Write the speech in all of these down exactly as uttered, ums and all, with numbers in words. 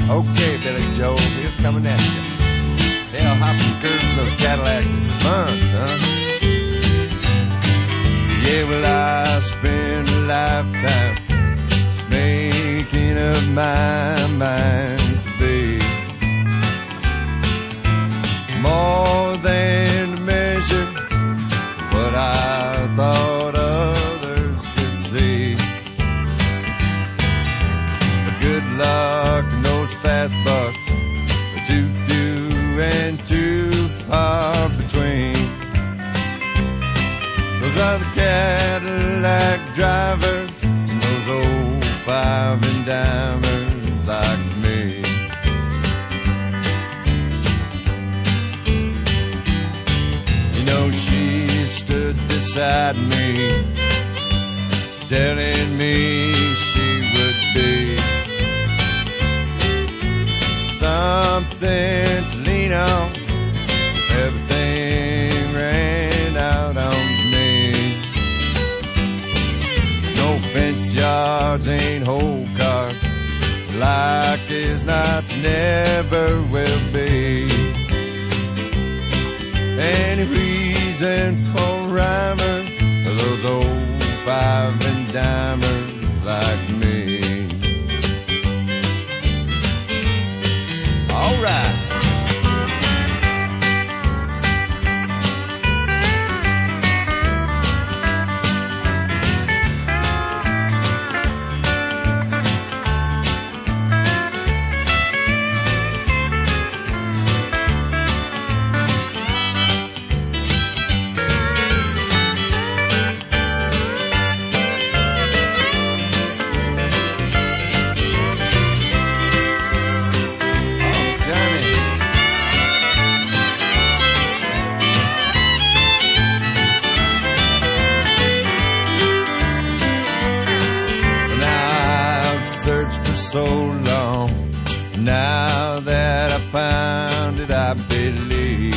Okay, Billy Joe, here's coming at you. Hell, hopping curves in those Cadillacs is fun, son. Yeah, well, I spent a lifetime just making up my mind to be more than measure what I thought others could see. But good luck and those fast bucks are too few and too far between. Those are the Cadillac drivers and those old five and dimers like me. You know, she stood beside me, telling me she would be something to lean on if everything ran out on me. No fence yards ain't whole cars, like is not, never will be. Any reason for rhymers for those old five and dimers like me. All right. So long, now that I found it, I believe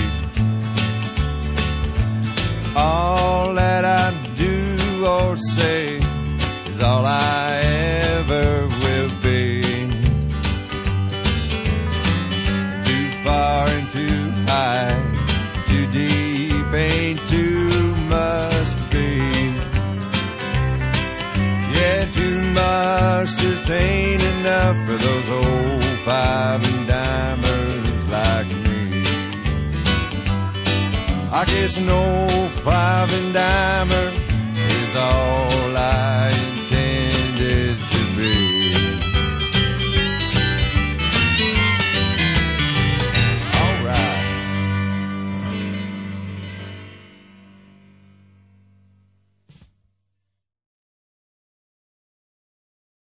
all that I do or say is all I ever will be. Too far and too high, too deep, ain't too much to be. Yeah, too much just ain't enough for those old five and dimers like me. I guess an old five and dimer is all